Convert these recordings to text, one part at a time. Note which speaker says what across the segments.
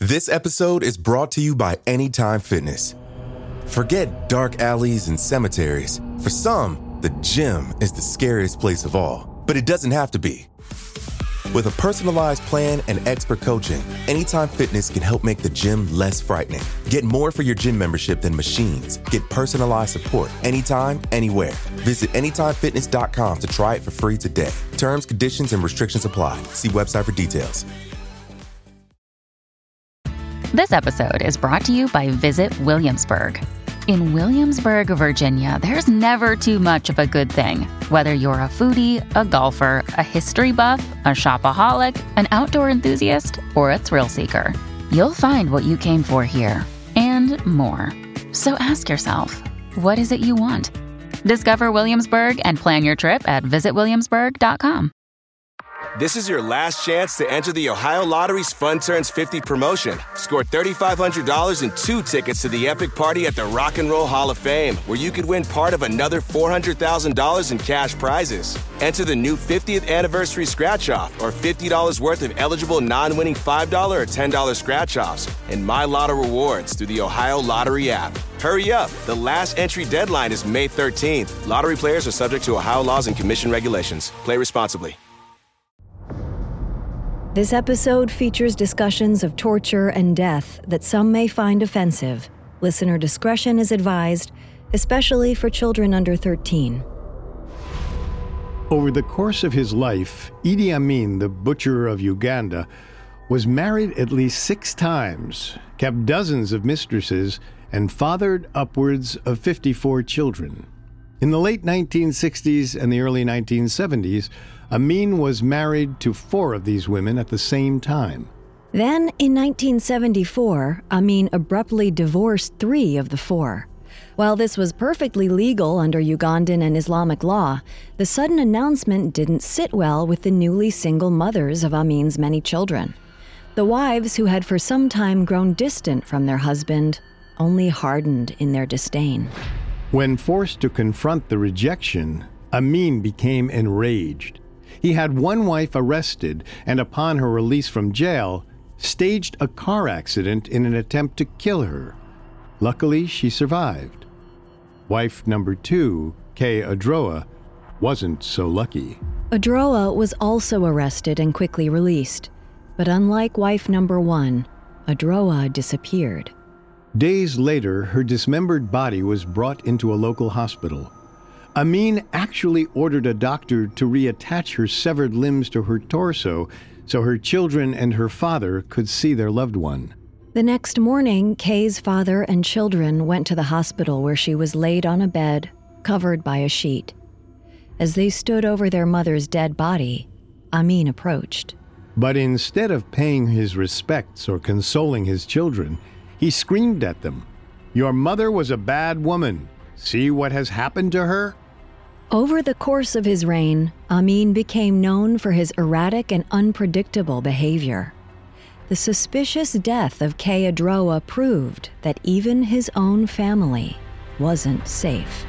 Speaker 1: This episode is brought to you by Anytime Fitness. Forget dark alleys and cemeteries. For some, the gym is the scariest place of all, but it doesn't have to be. With a personalized plan and expert coaching, Anytime Fitness can help make the gym less frightening. Get more for your gym membership than machines. Get personalized support anytime, anywhere. Visit AnytimeFitness.com to try it for free today. Terms, conditions, and restrictions apply. See website for details.
Speaker 2: This episode is brought to you by Visit Williamsburg. In Williamsburg, Virginia, there's never too much of a good thing. Whether you're a foodie, a golfer, a history buff, a shopaholic, an outdoor enthusiast, or a thrill seeker, you'll find what you came for here and more. So ask yourself, what is it you want? Discover Williamsburg and plan your trip at visitwilliamsburg.com.
Speaker 3: This is your last chance to enter the Ohio Lottery's Fun Turns 50 promotion. Score $3,500 and 2 tickets to the epic party at the Rock and Roll Hall of Fame, where you could win part of another $400,000 in cash prizes. Enter the new 50th anniversary scratch-off or $50 worth of eligible non-winning $5 or $10 scratch-offs and My Lotto rewards through the Ohio Lottery app. Hurry up. The last entry deadline is May 13th. Lottery players are subject to Ohio laws and commission regulations. Play responsibly.
Speaker 4: This episode features discussions of torture and death that some may find offensive. Listener discretion is advised, especially for children under 13.
Speaker 5: Over the course of his life, Idi Amin, the butcher of Uganda, was married at least 6 times, kept dozens of mistresses, and fathered upwards of 54 children. In the late 1960s and the early 1970s, Amin was married to 4 of these women at the same time.
Speaker 4: Then, in 1974, Amin abruptly divorced 3 of the 4. While this was perfectly legal under Ugandan and Islamic law, the sudden announcement didn't sit well with the newly single mothers of Amin's many children. The wives, who had for some time grown distant from their husband, only hardened in their disdain.
Speaker 5: When forced to confront the rejection, Amin became enraged. He had one wife arrested and, upon her release from jail, staged a car accident in an attempt to kill her. Luckily, she survived. Wife number 2, Kay Adroa, wasn't so lucky.
Speaker 4: Adroa was also arrested and quickly released. But unlike wife number 1, Adroa disappeared.
Speaker 5: Days later, her dismembered body was brought into a local hospital. Amin actually ordered a doctor to reattach her severed limbs to her torso so her children and her father could see their loved one.
Speaker 4: The next morning, Kay's father and children went to the hospital where she was laid on a bed, covered by a sheet. As they stood over their mother's dead body, Amin approached.
Speaker 5: But instead of paying his respects or consoling his children, he screamed at them, "Your mother was a bad woman. See what has happened to her?"
Speaker 4: Over the course of his reign, Amin became known for his erratic and unpredictable behavior. The suspicious death of Kay Adroa proved that even his own family wasn't safe.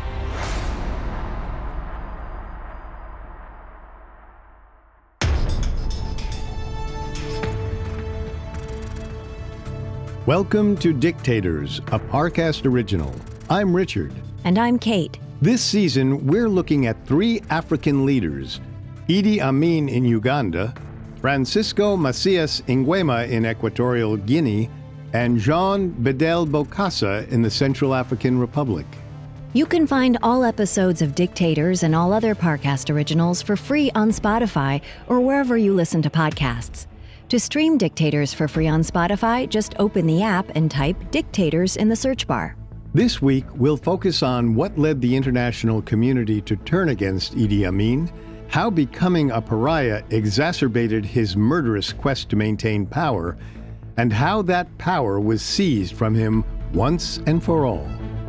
Speaker 5: Welcome to Dictators, a Parcast original. I'm Richard.
Speaker 4: And I'm Kate.
Speaker 5: This season, we're looking at 3 African leaders: Idi Amin in Uganda, Francisco Macias Nguema in Equatorial Guinea, and Jean Bedel Bokassa in the Central African Republic.
Speaker 4: You can find all episodes of Dictators and all other Parcast originals for free on Spotify or wherever you listen to podcasts. To stream Dictators for free on Spotify, just open the app and type Dictators in the search bar.
Speaker 5: This week, we'll focus on what led the international community to turn against Idi Amin, how becoming a pariah exacerbated his murderous quest to maintain power, and how that power was seized from him once and for all.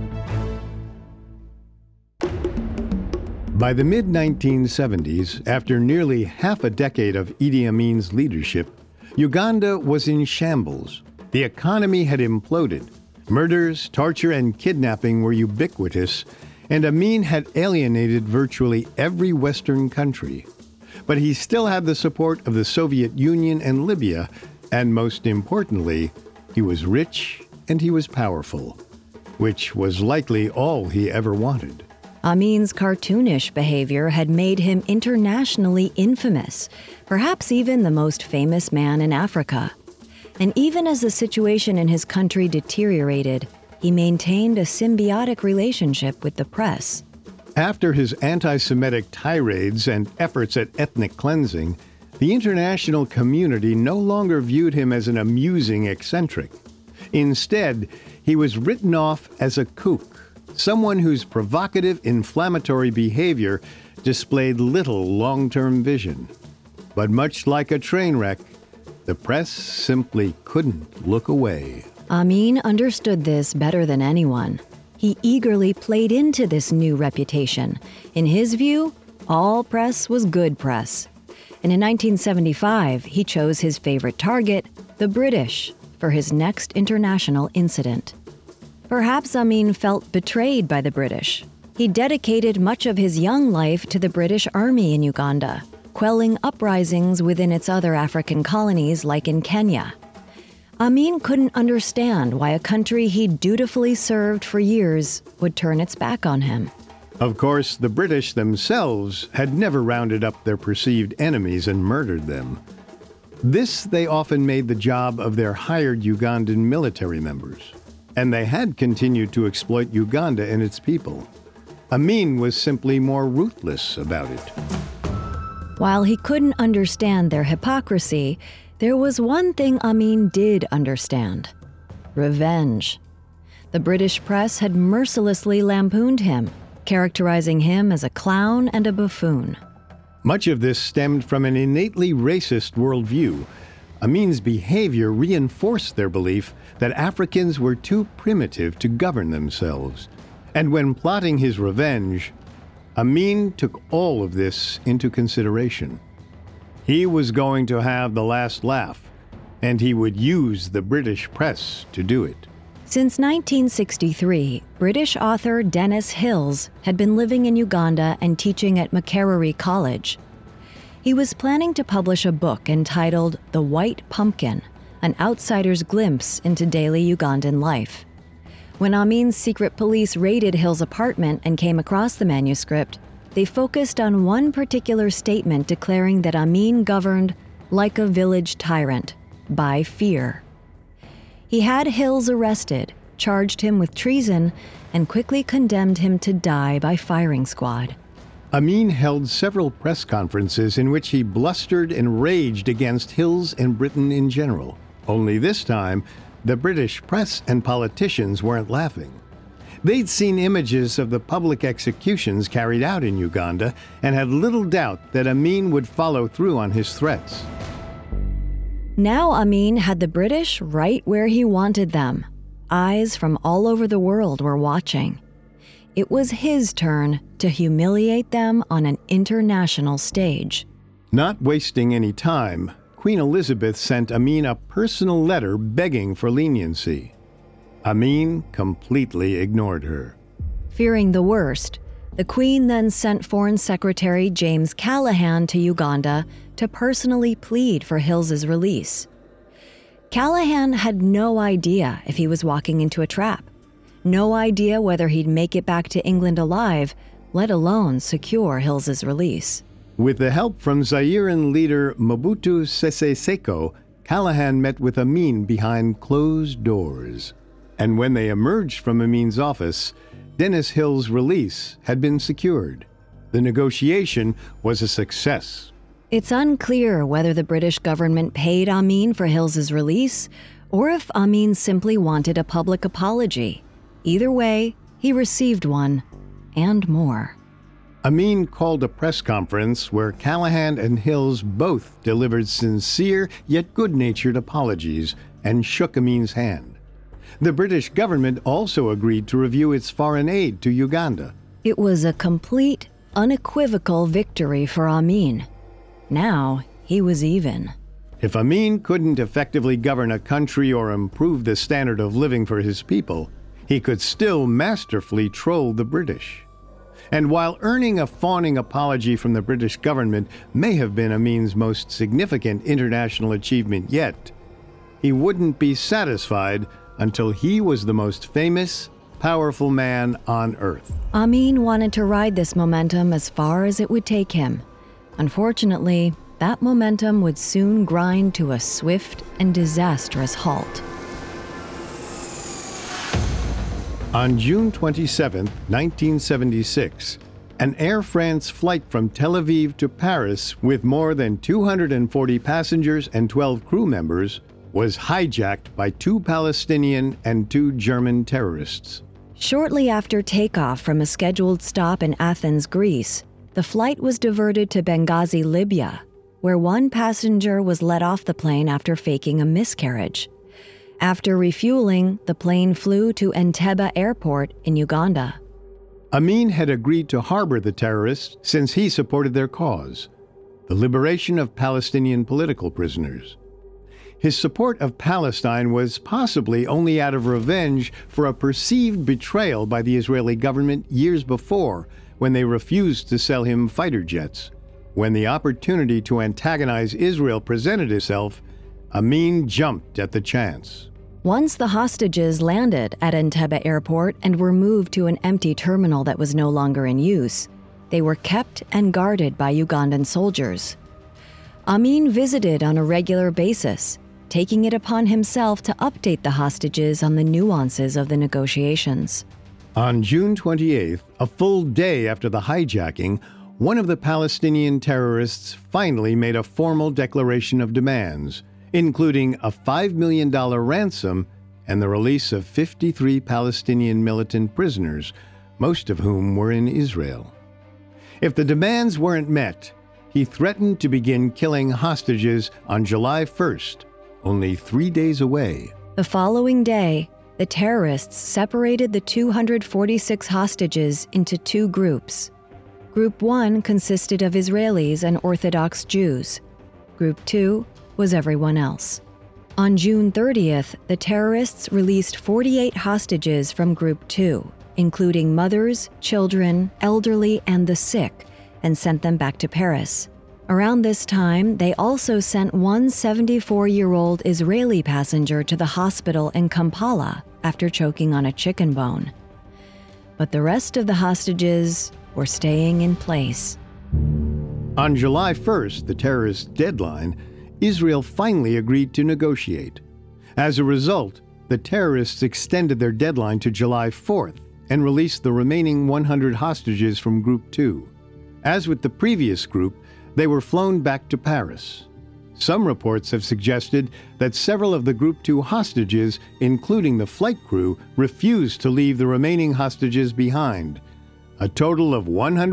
Speaker 5: By the mid-1970s, after nearly half a decade of Idi Amin's leadership, Uganda was in shambles. The economy had imploded. Murders, torture, and kidnapping were ubiquitous, and Amin had alienated virtually every Western country. But he still had the support of the Soviet Union and Libya, And most importantly, he was rich and he was powerful, which was likely all he ever wanted.
Speaker 4: Amin's cartoonish behavior had made him internationally infamous, perhaps even the most famous man in Africa. And even as the situation in his country deteriorated, he maintained a symbiotic relationship with the press.
Speaker 5: After his anti-Semitic tirades and efforts at ethnic cleansing, the international community no longer viewed him as an amusing eccentric. Instead, he was written off as a kook, someone whose provocative, inflammatory behavior displayed little long-term vision. But much like a train wreck, the press simply couldn't look away.
Speaker 4: Amin understood this better than anyone. He eagerly played into this new reputation. In his view, all press was good press. And in 1975, he chose his favorite target, the British, for his next international incident. Perhaps Amin felt betrayed by the British. He dedicated much of his young life to the British Army in Uganda, quelling uprisings within its other African colonies like in Kenya. Amin couldn't understand why a country he'd dutifully served for years would turn its back on him.
Speaker 5: Of course, the British themselves had never rounded up their perceived enemies and murdered them. This they often made the job of their hired Ugandan military members, and they had continued to exploit Uganda and its people. Amin was simply more ruthless about it.
Speaker 4: While he couldn't understand their hypocrisy, there was one thing Amin did understand: revenge. The British press had mercilessly lampooned him, characterizing him as a clown and a buffoon.
Speaker 5: Much of this stemmed from an innately racist worldview. Amin's behavior reinforced their belief that Africans were too primitive to govern themselves. And when plotting his revenge, Amin took all of this into consideration. He was going to have the last laugh, and he would use the British press to do it.
Speaker 4: Since 1963, British author Dennis Hills had been living in Uganda and teaching at Makerere College. He was planning to publish a book entitled The White Pumpkin, an outsider's glimpse into daily Ugandan life. When Amin's secret police raided Hills' apartment and came across the manuscript, they focused on one particular statement declaring that Amin governed like a village tyrant, by fear. He had Hills arrested, charged him with treason, and quickly condemned him to die by firing squad.
Speaker 5: Amin held several press conferences in which he blustered and raged against Hills and Britain in general. Only this time, the British press and politicians weren't laughing. They'd seen images of the public executions carried out in Uganda and had little doubt that Amin would follow through on his threats.
Speaker 4: Now Amin had the British right where he wanted them. Eyes from all over the world were watching. It was his turn to humiliate them on an international stage.
Speaker 5: Not wasting any time, Queen Elizabeth sent Amin a personal letter begging for leniency. Amin completely ignored her.
Speaker 4: Fearing the worst, the Queen then sent Foreign Secretary James Callaghan to Uganda to personally plead for Hills's release. Callaghan had no idea if he was walking into a trap, no idea whether he'd make it back to England alive, let alone secure Hills's release.
Speaker 5: With the help from Zairean leader Mobutu Sese Seko, Callaghan met with Amin behind closed doors. And when they emerged from Amin's office, Dennis Hill's release had been secured. The negotiation was a success.
Speaker 4: It's unclear whether the British government paid Amin for Hills's release or if Amin simply wanted a public apology. Either way, he received one, and more.
Speaker 5: Amin called a press conference where Callaghan and Hills both delivered sincere yet good-natured apologies and shook Amin's hand. The British government also agreed to review its foreign aid to Uganda.
Speaker 4: It was a complete, unequivocal victory for Amin. Now, he was even.
Speaker 5: If Amin couldn't effectively govern a country or improve the standard of living for his people, he could still masterfully troll the British. And while earning a fawning apology from the British government may have been Amin's most significant international achievement yet, he wouldn't be satisfied until he was the most famous, powerful man on earth.
Speaker 4: Amin wanted to ride this momentum as far as it would take him. Unfortunately, that momentum would soon grind to a swift and disastrous halt.
Speaker 5: On June 27, 1976, an Air France flight from Tel Aviv to Paris with more than 240 passengers and 12 crew members was hijacked by 2 Palestinian and 2 German terrorists.
Speaker 4: Shortly after takeoff from a scheduled stop in Athens, Greece, the flight was diverted to Benghazi, Libya, where 1 passenger was let off the plane after faking a miscarriage. After refueling, the plane flew to Entebbe Airport in Uganda.
Speaker 5: Amin had agreed to harbor the terrorists since he supported their cause, the liberation of Palestinian political prisoners. His support of Palestine was possibly only out of revenge for a perceived betrayal by the Israeli government years before, when they refused to sell him fighter jets. When the opportunity to antagonize Israel presented itself, Amin jumped at the chance.
Speaker 4: Once the hostages landed at Entebbe Airport and were moved to an empty terminal that was no longer in use, they were kept and guarded by Ugandan soldiers. Amin visited on a regular basis, taking it upon himself to update the hostages on the nuances of the negotiations.
Speaker 5: On June 28th, a full day after the hijacking, one of the Palestinian terrorists finally made a formal declaration of demands, including a $5 million ransom and the release of 53 Palestinian militant prisoners, most of whom were in Israel. If the demands weren't met, he threatened to begin killing hostages on July 1st, only 3 days away.
Speaker 4: The following day, the terrorists separated the 246 hostages into 2 groups. Group 1 consisted of Israelis and Orthodox Jews. Group 2 was everyone else. On June 30th, the terrorists released 48 hostages from Group 2, including mothers, children, elderly, and the sick, and sent them back to Paris. Around this time, they also sent one 74-year-old Israeli passenger to the hospital in Kampala after choking on a chicken bone. But the rest of the hostages were staying in place.
Speaker 5: On July 1st, the terrorists' deadline, Israel finally agreed to negotiate. As a result, the terrorists extended their deadline to July 4th and released the remaining 100 hostages from Group 2. As with the previous group, they were flown back to Paris. Some reports have suggested that several of the Group 2 hostages, including the flight crew, refused to leave the remaining hostages behind. A total of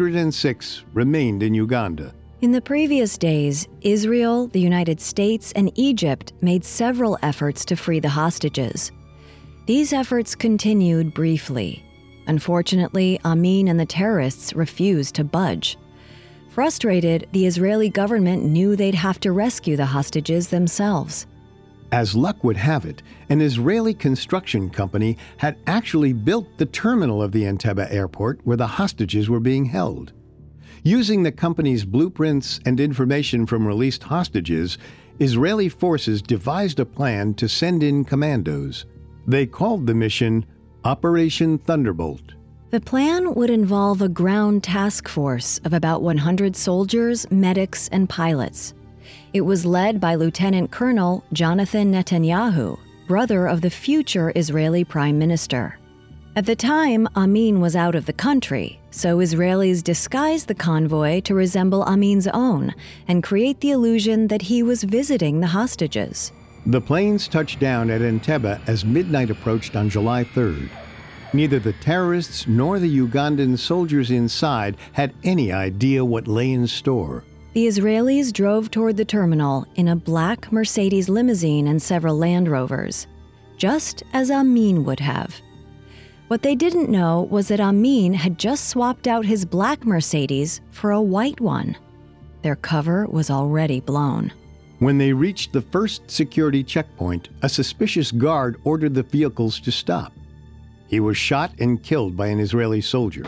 Speaker 5: 106 remained in Uganda.
Speaker 4: In the previous days, Israel, the United States, and Egypt made several efforts to free the hostages. These efforts continued briefly. Unfortunately, Amin and the terrorists refused to budge. Frustrated, the Israeli government knew they'd have to rescue the hostages themselves.
Speaker 5: As luck would have it, an Israeli construction company had actually built the terminal of the Entebbe airport where the hostages were being held. Using the company's blueprints and information from released hostages, Israeli forces devised a plan to send in commandos. They called the mission Operation Thunderbolt.
Speaker 4: The plan would involve a ground task force of about 100 soldiers, medics, and pilots. It was led by Lieutenant Colonel Jonathan Netanyahu, brother of the future Israeli Prime Minister. At the time, Amin was out of the country, so Israelis disguised the convoy to resemble Amin's own and create the illusion that he was visiting the hostages.
Speaker 5: The planes touched down at Entebbe as midnight approached on July 3rd. Neither the terrorists nor the Ugandan soldiers inside had any idea what lay in store.
Speaker 4: The Israelis drove toward the terminal in a black Mercedes limousine and several Land Rovers, just as Amin would have. What they didn't know was that Amin had just swapped out his black Mercedes for a white one. Their cover was already blown.
Speaker 5: When they reached the first security checkpoint, a suspicious guard ordered the vehicles to stop. He was shot and killed by an Israeli soldier.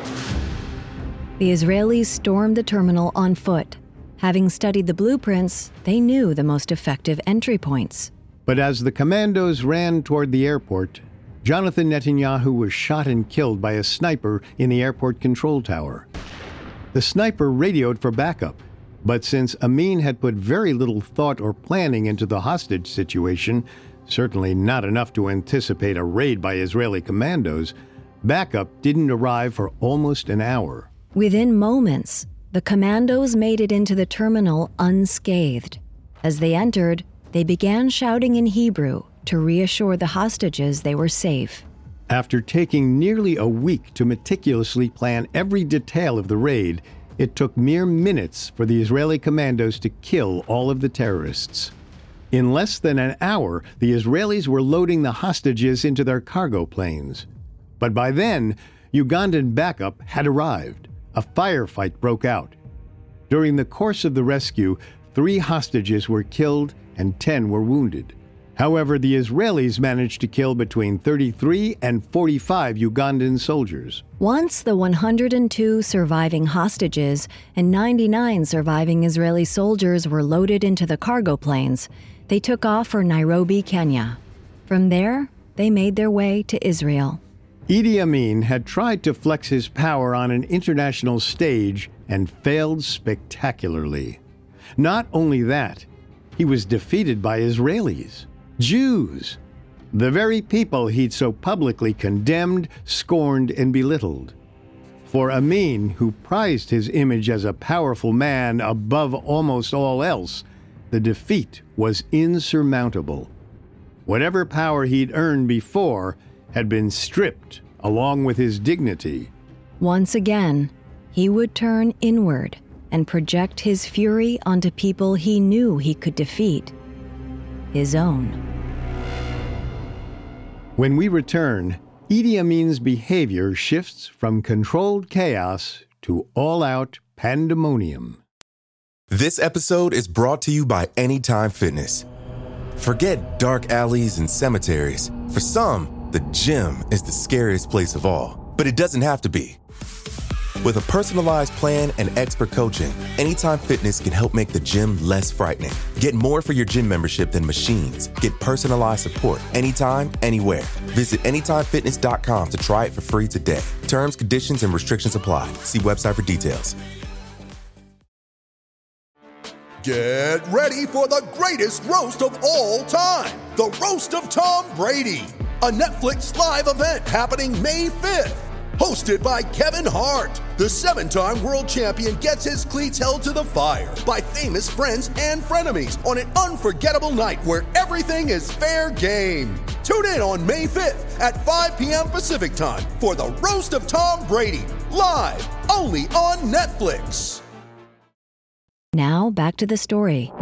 Speaker 4: The Israelis stormed the terminal on foot. Having studied the blueprints, they knew the most effective entry points.
Speaker 5: But as the commandos ran toward the airport, Jonathan Netanyahu was shot and killed by a sniper in the airport control tower. The sniper radioed for backup, but since Amin had put very little thought or planning into the hostage situation, certainly not enough to anticipate a raid by Israeli commandos, backup didn't arrive for almost an hour.
Speaker 4: Within moments, the commandos made it into the terminal unscathed. As they entered, they began shouting in Hebrew to reassure the hostages they were safe.
Speaker 5: After taking nearly a week to meticulously plan every detail of the raid, it took mere minutes for the Israeli commandos to kill all of the terrorists. In less than an hour, the Israelis were loading the hostages into their cargo planes. But by then, Ugandan backup had arrived. A firefight broke out. During the course of the rescue, 3 hostages were killed and 10 were wounded. However, the Israelis managed to kill between 33 and 45 Ugandan soldiers.
Speaker 4: Once the 102 surviving hostages and 99 surviving Israeli soldiers were loaded into the cargo planes, they took off for Nairobi, Kenya. From there, they made their way to Israel.
Speaker 5: Idi Amin had tried to flex his power on an international stage and failed spectacularly. Not only that, he was defeated by Israelis. Jews, the very people he'd so publicly condemned, scorned, and belittled. For Amin, who prized his image as a powerful man above almost all else, the defeat was insurmountable. Whatever power he'd earned before had been stripped along with his dignity.
Speaker 4: Once again, he would turn inward and project his fury onto people he knew he could defeat. His own.
Speaker 5: When we return, Idi Amin's behavior shifts from controlled chaos to all-out pandemonium.
Speaker 1: This episode is brought to you by Anytime Fitness. Forget dark alleys and cemeteries. For some, the gym is the scariest place of all, but it doesn't have to be. With a personalized plan and expert coaching, Anytime Fitness can help make the gym less frightening. Get more for your gym membership than machines. Get personalized support anytime, anywhere. Visit AnytimeFitness.com to try it for free today. Terms, conditions, and restrictions apply. See website for details.
Speaker 6: Get ready for the greatest roast of all time. The Roast of Tom Brady. A Netflix live event happening May 5th. Hosted by Kevin Hart, the 7-time world champion gets his cleats held to the fire by famous friends and frenemies on an unforgettable night where everything is fair game. Tune in on May 5th at 5 p.m. Pacific time for the Roast of Tom Brady, live only on Netflix.
Speaker 4: Now back to the story.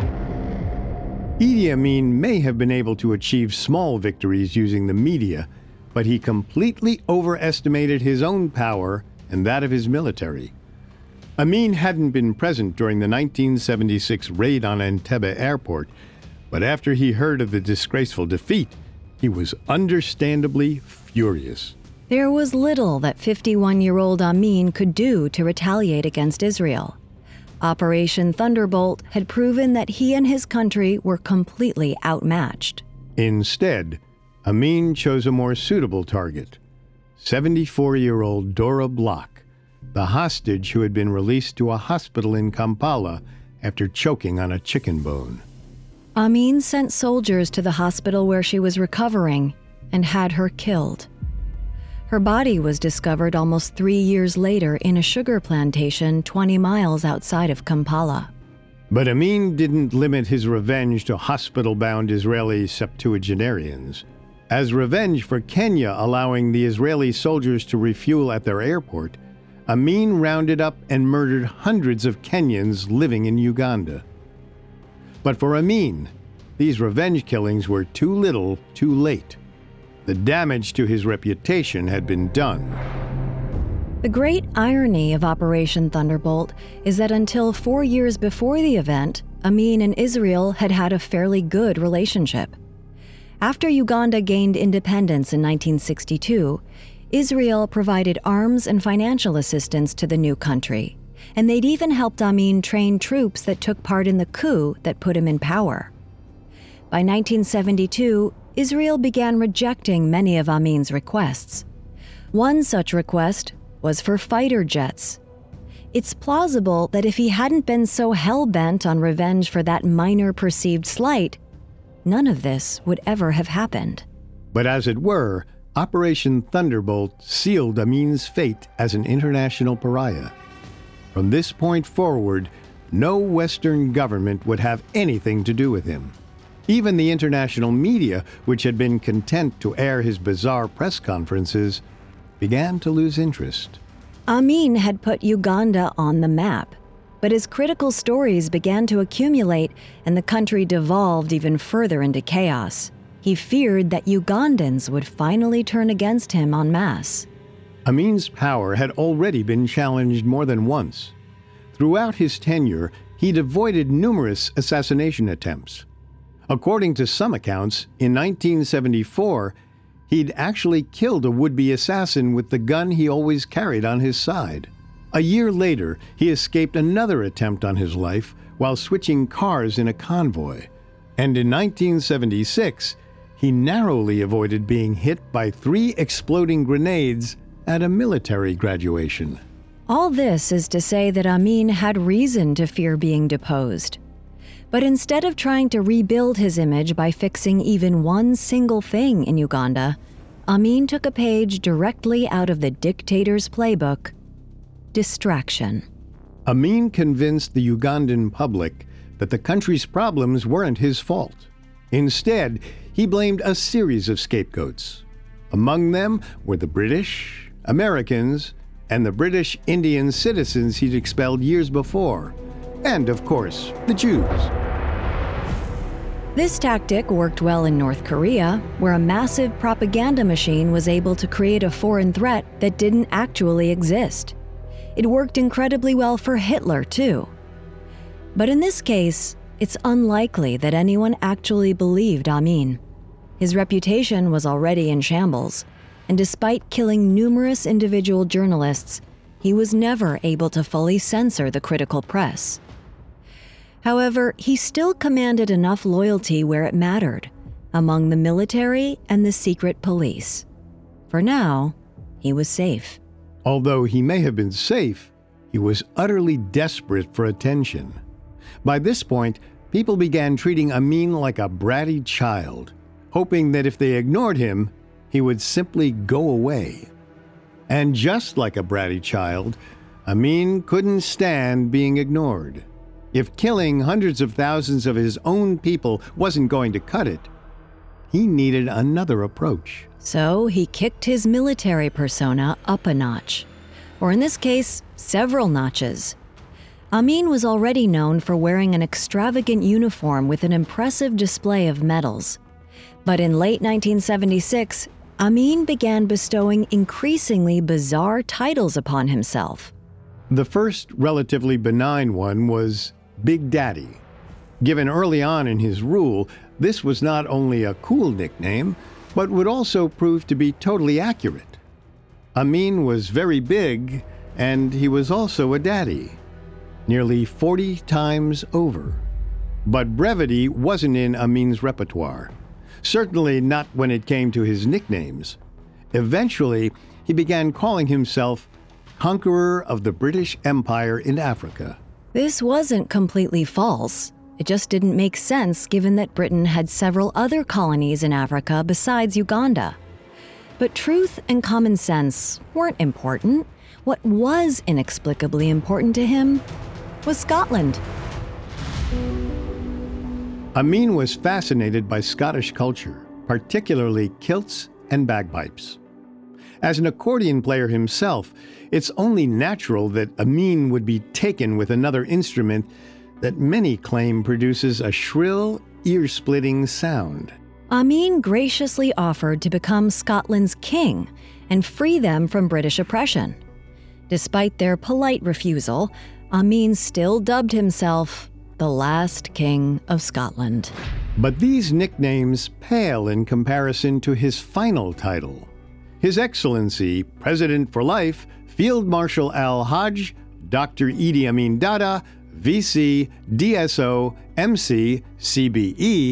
Speaker 5: Idi Amin may have been able to achieve small victories using the media, but he completely overestimated his own power and that of his military. Amin hadn't been present during the 1976 raid on Entebbe Airport, but after he heard of the disgraceful defeat, he was understandably furious.
Speaker 4: There was little that 51-year-old Amin could do to retaliate against Israel. Operation Thunderbolt had proven that he and his country were completely outmatched.
Speaker 5: Instead, Amin chose a more suitable target, 74-year-old Dora Bloch, the hostage who had been released to a hospital in Kampala after choking on a chicken bone.
Speaker 4: Amin sent soldiers to the hospital where she was recovering and had her killed. Her body was discovered almost 3 years later in a sugar plantation 20 miles outside of Kampala.
Speaker 5: But Amin didn't limit his revenge to hospital-bound Israeli septuagenarians. As revenge for Kenya allowing the Israeli soldiers to refuel at their airport, Amin rounded up and murdered hundreds of Kenyans living in Uganda. But for Amin, these revenge killings were too little, too late. The damage to his reputation had been done.
Speaker 4: The great irony of Operation Thunderbolt is that until 4 years before the event, Amin and Israel had had a fairly good relationship. After Uganda gained independence in 1962, Israel provided arms and financial assistance to the new country, and they'd even helped Amin train troops that took part in the coup that put him in power. By 1972, Israel began rejecting many of Amin's requests. One such request was for fighter jets. It's plausible that if he hadn't been so hell-bent on revenge for that minor perceived slight, none of this would ever have happened.
Speaker 5: But as it were, Operation Thunderbolt sealed Amin's fate as an international pariah. From this point forward, no Western government would have anything to do with him. Even the international media, which had been content to air his bizarre press conferences, began to lose interest.
Speaker 4: Amin had put Uganda on the map, but as critical stories began to accumulate and the country devolved even further into chaos, he feared that Ugandans would finally turn against him en masse.
Speaker 5: Amin's power had already been challenged more than once. Throughout his tenure, he'd avoided numerous assassination attempts. According to some accounts, in 1974, he'd actually killed a would-be assassin with the gun he always carried on his side. A year later, he escaped another attempt on his life while switching cars in a convoy. And in 1976, he narrowly avoided being hit by 3 exploding grenades at a military graduation.
Speaker 4: All this is to say that Amin had reason to fear being deposed. But instead of trying to rebuild his image by fixing even one single thing in Uganda, Amin took a page directly out of the dictator's playbook: distraction.
Speaker 5: Amin convinced the Ugandan public that the country's problems weren't his fault. Instead, he blamed a series of scapegoats. Among them were the British, Americans, and the British Indian citizens he'd expelled years before. And, of course, the Jews.
Speaker 4: This tactic worked well in North Korea, where a massive propaganda machine was able to create a foreign threat that didn't actually exist. It worked incredibly well for Hitler, too. But in this case, it's unlikely that anyone actually believed Amin. His reputation was already in shambles, and despite killing numerous individual journalists, he was never able to fully censor the critical press. However, he still commanded enough loyalty where it mattered, among the military and the secret police. For now, he was safe.
Speaker 5: Although he may have been safe, he was utterly desperate for attention. By this point, people began treating Amin like a bratty child, hoping that if they ignored him, he would simply go away. And just like a bratty child, Amin couldn't stand being ignored. If killing hundreds of thousands of his own people wasn't going to cut it, he needed another approach.
Speaker 4: So he kicked his military persona up a notch, or in this case, several notches. Amin was already known for wearing an extravagant uniform with an impressive display of medals. But in late 1976, Amin began bestowing increasingly bizarre titles upon himself.
Speaker 5: The first relatively benign one was Big Daddy. Given early on in his rule, this was not only a cool nickname, but would also prove to be totally accurate. Amin was very big, and he was also a daddy, nearly 40 times over. But brevity wasn't in Amin's repertoire, certainly not when it came to his nicknames. Eventually, he began calling himself Conqueror of the British Empire in Africa.
Speaker 4: This wasn't completely false. It just didn't make sense given that Britain had several other colonies in Africa besides Uganda. But truth and common sense weren't important. What was inexplicably important to him was Scotland.
Speaker 5: Amin was fascinated by Scottish culture, particularly kilts and bagpipes. As an accordion player himself, it's only natural that Amin would be taken with another instrument that many claim produces a shrill, ear-splitting sound.
Speaker 4: Amin graciously offered to become Scotland's king and free them from British oppression. Despite their polite refusal, Amin still dubbed himself the last king of Scotland.
Speaker 5: But these nicknames pale in comparison to his final title. His Excellency, President for Life, Field Marshal Al-Hajj, Dr. Idi Amin Dada, VC, DSO, MC, CBE,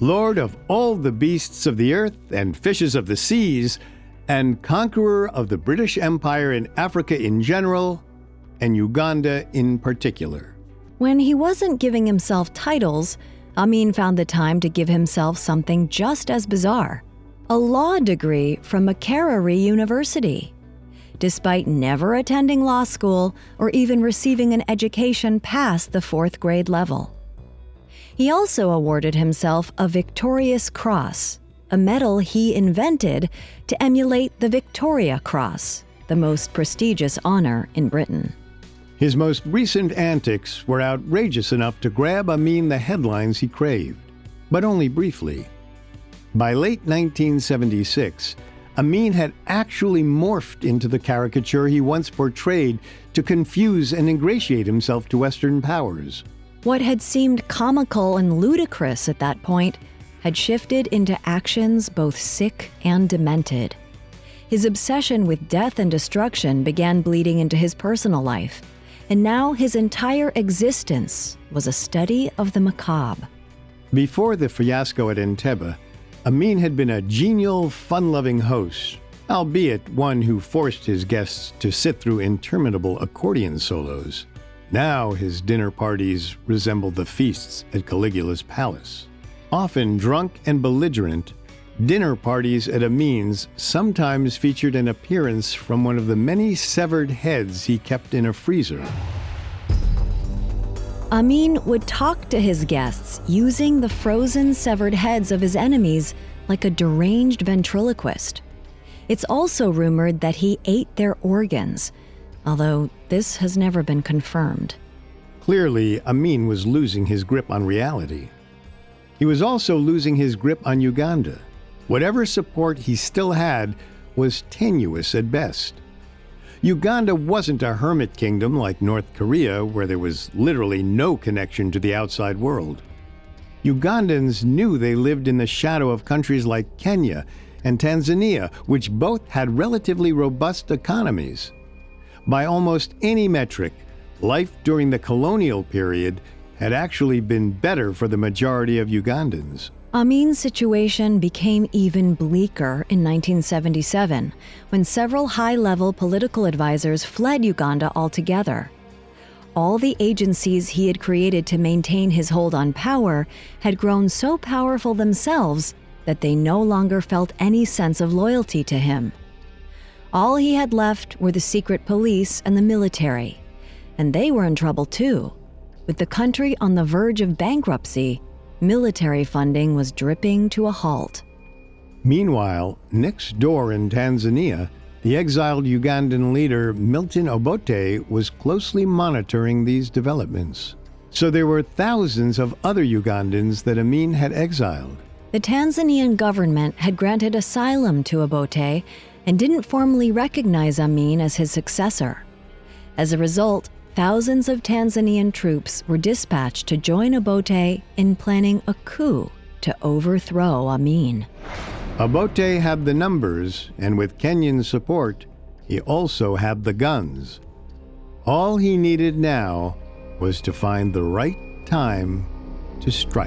Speaker 5: lord of all the beasts of the earth and fishes of the seas, and conqueror of the British Empire in Africa in general, and Uganda in particular.
Speaker 4: When he wasn't giving himself titles, Amin found the time to give himself something just as bizarre: a law degree from Makerere University. Despite never attending law school or even receiving an education past the 4th grade level. He also awarded himself a Victorious Cross, a medal he invented to emulate the Victoria Cross, the most prestigious honor in Britain.
Speaker 5: His most recent antics were outrageous enough to grab Amin the headlines he craved, but only briefly. By late 1976, Amin had actually morphed into the caricature he once portrayed to confuse and ingratiate himself to Western powers.
Speaker 4: What had seemed comical and ludicrous at that point had shifted into actions both sick and demented. His obsession with death and destruction began bleeding into his personal life, and now his entire existence was a study of the macabre.
Speaker 5: Before the fiasco at Entebbe, Amin had been a genial, fun-loving host, albeit one who forced his guests to sit through interminable accordion solos. Now his dinner parties resembled the feasts at Caligula's palace. Often drunk and belligerent, dinner parties at Amin's sometimes featured an appearance from one of the many severed heads he kept in a freezer.
Speaker 4: Amin would talk to his guests using the frozen severed heads of his enemies like a deranged ventriloquist. It's also rumored that he ate their organs, although this has never been confirmed.
Speaker 5: Clearly, Amin was losing his grip on reality. He was also losing his grip on Uganda. Whatever support he still had was tenuous at best. Uganda wasn't a hermit kingdom like North Korea, where there was literally no connection to the outside world. Ugandans knew they lived in the shadow of countries like Kenya and Tanzania, which both had relatively robust economies. By almost any metric, life during the colonial period had actually been better for the majority of Ugandans.
Speaker 4: Amin's situation became even bleaker in 1977, when several high-level political advisors fled Uganda altogether. All the agencies he had created to maintain his hold on power had grown so powerful themselves that they no longer felt any sense of loyalty to him. All he had left were the secret police and the military, and they were in trouble too. With the country on the verge of bankruptcy, military funding was dripping to a halt.
Speaker 5: Meanwhile, next door in Tanzania, the exiled Ugandan leader Milton Obote was closely monitoring these developments. So there were thousands of other Ugandans that Amin had exiled.
Speaker 4: The Tanzanian government had granted asylum to Obote and didn't formally recognize Amin as his successor. As a result, thousands of Tanzanian troops were dispatched to join Obote in planning a coup to overthrow Amin.
Speaker 5: Obote had the numbers, and with Kenyan support, he also had the guns. All he needed now was to find the right time to strike.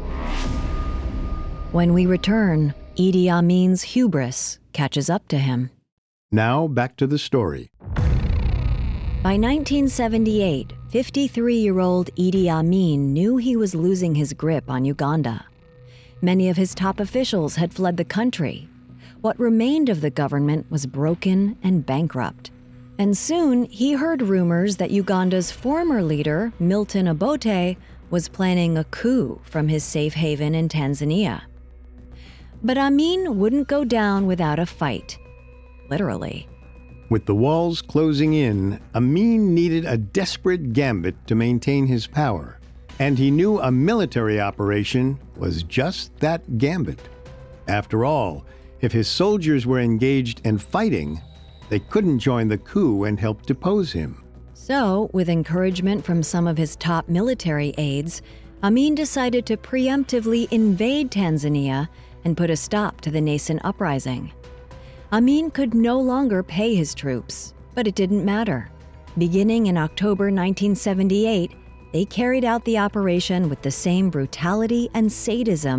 Speaker 4: When we return, Idi Amin's hubris catches up to him.
Speaker 5: Now back to the story.
Speaker 4: By 1978, 53-year-old Idi Amin knew he was losing his grip on Uganda. Many of his top officials had fled the country. What remained of the government was broken and bankrupt. And soon, he heard rumors that Uganda's former leader, Milton Obote, was planning a coup from his safe haven in Tanzania. But Amin wouldn't go down without a fight. Literally.
Speaker 5: With the walls closing in, Amin needed a desperate gambit to maintain his power. And he knew a military operation was just that gambit. After all, if his soldiers were engaged and fighting, they couldn't join the coup and help depose him.
Speaker 4: So, with encouragement from some of his top military aides, Amin decided to preemptively invade Tanzania and put a stop to the nascent uprising. Amin could no longer pay his troops, but it didn't matter. Beginning in October 1978, they carried out the operation with the same brutality and sadism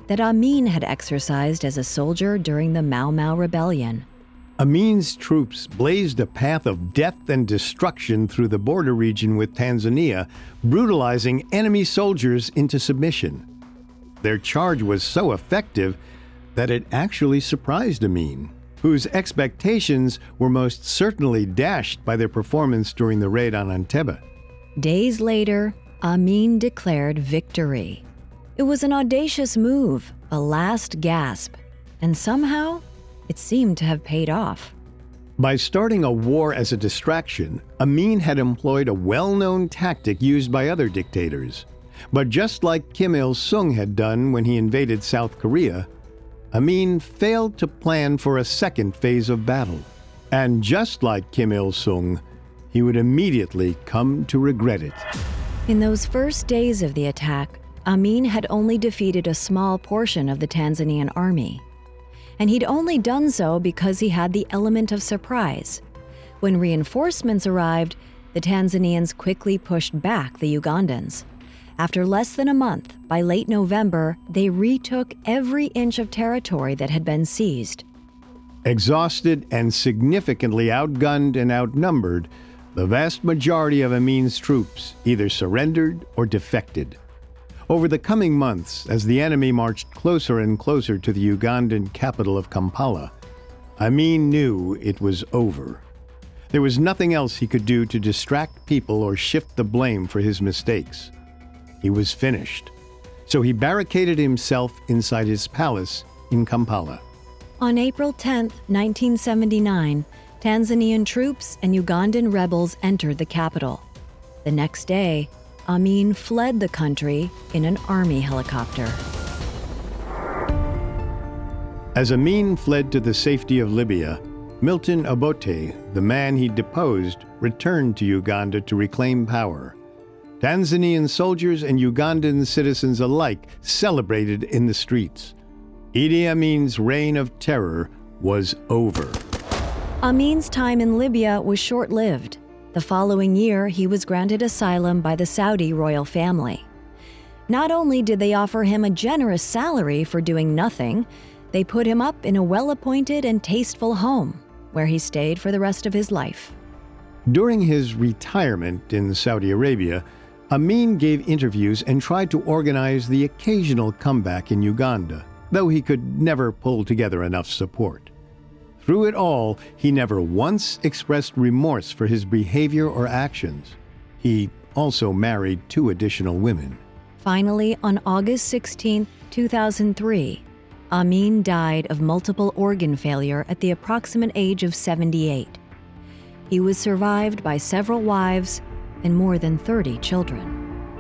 Speaker 4: that Amin had exercised as a soldier during the Mau Mau Rebellion.
Speaker 5: Amin's troops blazed a path of death and destruction through the border region with Tanzania, brutalizing enemy soldiers into submission. Their charge was so effective that it actually surprised Amin, whose expectations were most certainly dashed by their performance during the raid on Entebbe.
Speaker 4: Days later, Amin declared victory. It was an audacious move, a last gasp, and somehow it seemed to have paid off.
Speaker 5: By starting a war as a distraction, Amin had employed a well-known tactic used by other dictators. But just like Kim Il-sung had done when he invaded South Korea, Amin failed to plan for a second phase of battle. And just like Kim Il-sung, he would immediately come to regret it.
Speaker 4: In those first days of the attack, Amin had only defeated a small portion of the Tanzanian army. And he'd only done so because he had the element of surprise. When reinforcements arrived, the Tanzanians quickly pushed back the Ugandans. After less than a month, by late November, they retook every inch of territory that had been seized.
Speaker 5: Exhausted and significantly outgunned and outnumbered, the vast majority of Amin's troops either surrendered or defected. Over the coming months, as the enemy marched closer and closer to the Ugandan capital of Kampala, Amin knew it was over. There was nothing else he could do to distract people or shift the blame for his mistakes. He was finished. So he barricaded himself inside his palace in Kampala.
Speaker 4: On April 10, 1979, Tanzanian troops and Ugandan rebels entered the capital. The next day, Amin fled the country in an army helicopter.
Speaker 5: As Amin fled to the safety of Libya, Milton Obote, the man he deposed, returned to Uganda to reclaim power. Tanzanian soldiers and Ugandan citizens alike celebrated in the streets. Idi Amin's reign of terror was over.
Speaker 4: Amin's time in Libya was short-lived. The following year, he was granted asylum by the Saudi royal family. Not only did they offer him a generous salary for doing nothing, they put him up in a well-appointed and tasteful home, where he stayed for the rest of his life.
Speaker 5: During his retirement in Saudi Arabia, Amin gave interviews and tried to organize the occasional comeback in Uganda, though he could never pull together enough support. Through it all, he never once expressed remorse for his behavior or actions. He also married 2 additional women.
Speaker 4: Finally, on August 16, 2003, Amin died of multiple organ failure at the approximate age of 78. He was survived by several wives and more than 30 children.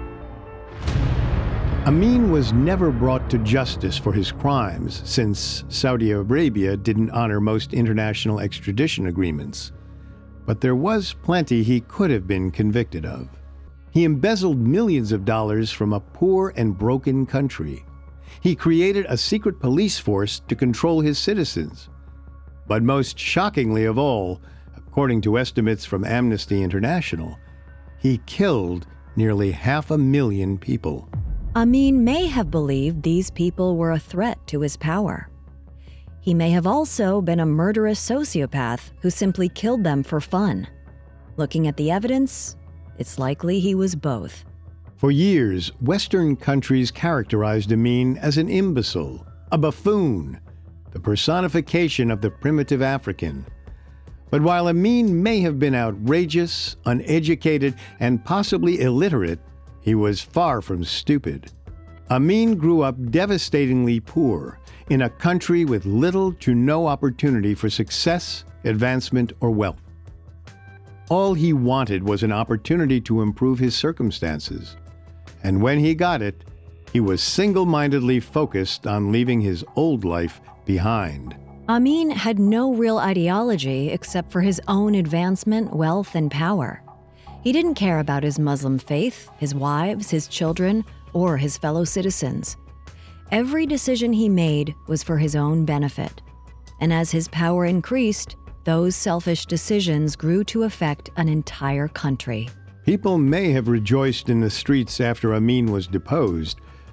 Speaker 5: Amin was never brought to justice for his crimes, since Saudi Arabia didn't honor most international extradition agreements. But there was plenty he could have been convicted of. He embezzled millions of dollars from a poor and broken country. He created a secret police force to control his citizens. But most shockingly of all, according to estimates from Amnesty International, he killed nearly 500,000 people.
Speaker 4: Amin may have believed these people were a threat to his power. He may have also been a murderous sociopath who simply killed them for fun. Looking at the evidence, it's likely he was both.
Speaker 5: For years, Western countries characterized Amin as an imbecile, a buffoon, the personification of the primitive African. But while Amin may have been outrageous, uneducated, and possibly illiterate, he was far from stupid. Amin grew up devastatingly poor, in a country with little to no opportunity for success, advancement, or wealth. All he wanted was an opportunity to improve his circumstances. And when he got it, he was single-mindedly focused on leaving his old life behind.
Speaker 4: Amin had no real ideology except for his own advancement, wealth, and power. He didn't care about his Muslim faith, his wives, his children, or his fellow citizens. Every decision he made was for his own benefit. And as his power increased, those selfish decisions grew to affect an entire country.
Speaker 5: People may have rejoiced in the streets after Amin was deposed,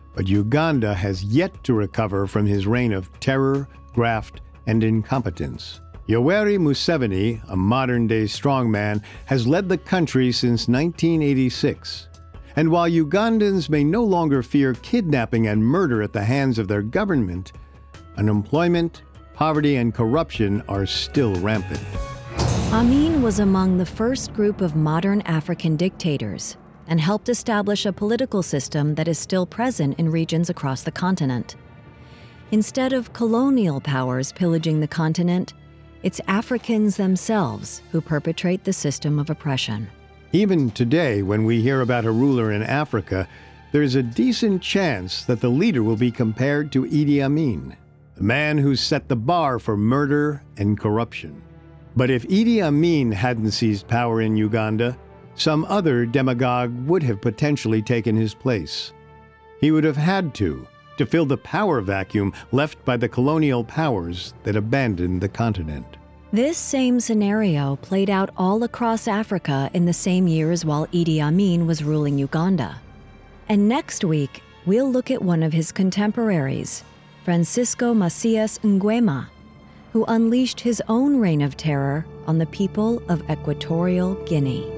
Speaker 5: But Uganda has yet to recover from his reign of terror, graft, and incompetence. Yoweri Museveni, a modern-day strongman, has led the country since 1986. And while Ugandans may no longer fear kidnapping and murder at the hands of their government, unemployment, poverty, and corruption are still rampant.
Speaker 4: Amin was among the first group of modern African dictators and helped establish a political system that is still present in regions across the continent. Instead of colonial powers pillaging the continent, it's Africans themselves who perpetrate the system of oppression.
Speaker 5: Even today, when we hear about a ruler in Africa, there's a decent chance that the leader will be compared to Idi Amin, the man who set the bar for murder and corruption. But if Idi Amin hadn't seized power in Uganda, some other demagogue would have potentially taken his place. He would have had to fill the power vacuum left by the colonial powers that abandoned the continent.
Speaker 4: This same scenario played out all across Africa in the same years while Idi Amin was ruling Uganda. And next week, we'll look at one of his contemporaries, Francisco Macias Nguema, who unleashed his own reign of terror on the people of Equatorial Guinea.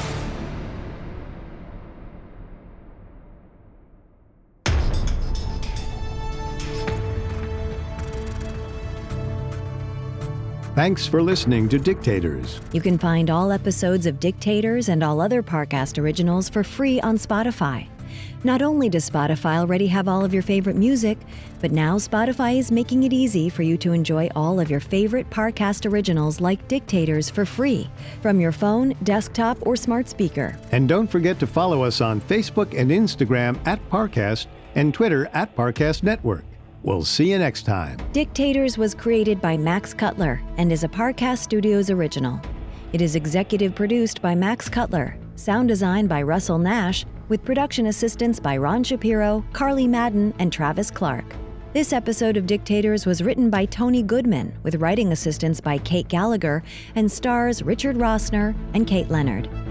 Speaker 5: Thanks for listening to Dictators.
Speaker 4: You can find all episodes of Dictators and all other Parcast originals for free on Spotify. Not only does Spotify already have all of your favorite music, but now Spotify is making it easy for you to enjoy all of your favorite Parcast originals like Dictators for free from your phone, desktop, or smart speaker.
Speaker 5: And don't forget to follow us on Facebook and Instagram @Parcast and Twitter @Parcast Network. We'll see you next time.
Speaker 4: Dictators was created by Max Cutler and is a Parcast Studios original. It is executive produced by Max Cutler, sound design by Russell Nash, with production assistance by Ron Shapiro, Carly Madden, and Travis Clark. This episode of Dictators was written by Tony Goodman, with writing assistance by Kate Gallagher, and stars Richard Rossner and Kate Leonard.